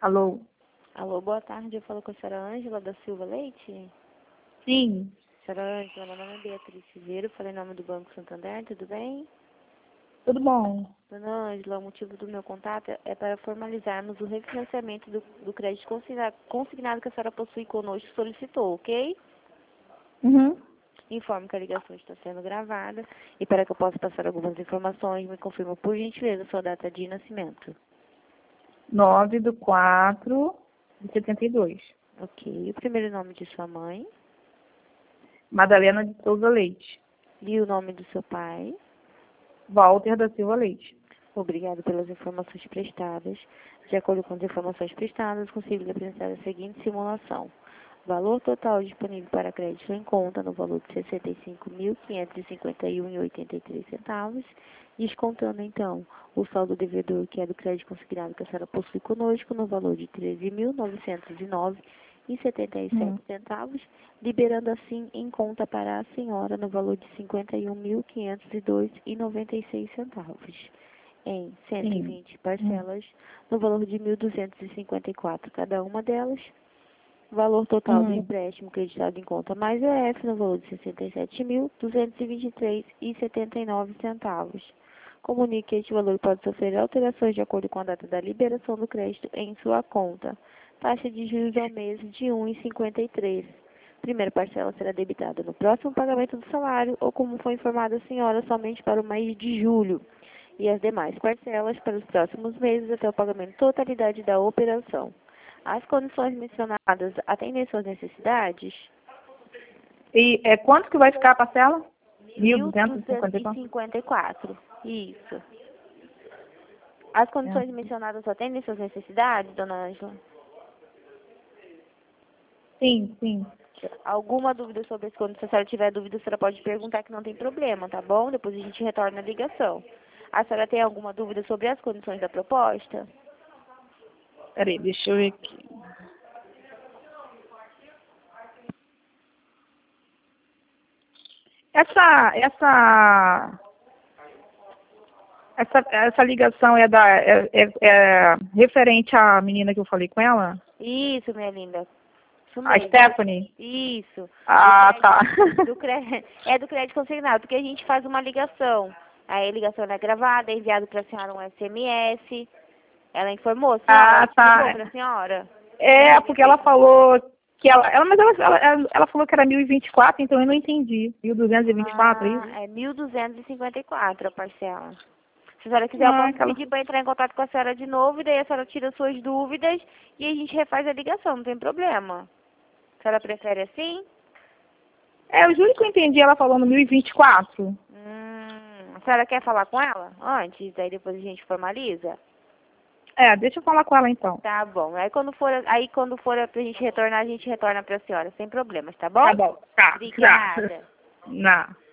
Alô? Alô, boa tarde. Eu falo com a senhora Ângela da Silva Leite. Sim. Senhora Ângela, meu nome é Beatriz Cizeiro, falei em nome do Banco Santander, tudo bem? Tudo bom? Dona Ângela, o motivo do meu contato é para formalizarmos o refinanciamento do crédito consignado que a senhora possui conosco e solicitou, ok? Uhum. Informo que a ligação está sendo gravada e para que eu possa passar algumas informações, me confirma por gentileza sua data de nascimento. 9/4/72. Ok. O primeiro nome de sua mãe Madalena de Souza Leite. e o nome do seu pai. Walter da Silva Leite. Obrigado pelas informações prestadas. De acordo com as informações prestadas, consigo lhe apresentar a seguinte simulação. Valor total disponível para crédito em conta no valor de R$ 65.551,83, descontando então o saldo devedor, que é do crédito consignado que a senhora possui conosco, no valor de R$ 13.909,77, liberando assim em conta para a senhora no valor de R$ 51.502,96, em 120 parcelas, no valor de 1.254 cada uma delas. Valor total do empréstimo creditado em conta mais EF no valor de R$ 67.223,79. Comunique que este valor pode sofrer alterações de acordo com a data da liberação do crédito em sua conta. Taxa de juros ao mês de 1,53. Primeira parcela será debitada no próximo pagamento do salário ou, como foi informada a senhora, somente para o mês de julho. E as demais parcelas para os próximos meses até o pagamento totalidade da operação. As condições mencionadas atendem suas necessidades? E quanto que vai ficar a parcela? 1.254. 1.254. Isso. As condições mencionadas atendem suas necessidades, dona Ângela? Sim, sim. Alguma dúvida sobre as condições? Se a senhora tiver dúvida, a senhora pode perguntar que não tem problema, tá bom? Depois a gente retorna a ligação. A senhora tem alguma dúvida sobre as condições da proposta? Peraí, deixa eu ver aqui. Essa ligação é referente à menina que eu falei com ela? Isso, minha linda. Isso A mesmo. Stephanie? Isso. Ah, tá. É do crédito consignado, porque a gente faz uma ligação. Aí a ligação é gravada, é enviado para a senhora um SMS. Ela informou a senhora? Ah, Ela tá. explicou para a senhora? É, porque ela falou que ela falou que era 1.024, então eu não entendi. 1.224, é isso? É 1.254 a parcela. Se a senhora quiser, eu posso pedir para entrar em contato com a senhora de novo, e daí a senhora tira suas dúvidas e a gente refaz a ligação, não tem problema. A senhora prefere assim? Eu juro que eu entendi ela falando 1.024. A senhora quer falar com ela antes, daí depois a gente formaliza? Deixa eu falar com ela então. Tá bom. Quando for pra gente retornar, a gente retorna pra senhora, sem problemas, tá bom? Tá bom, tá. Obrigada. Não.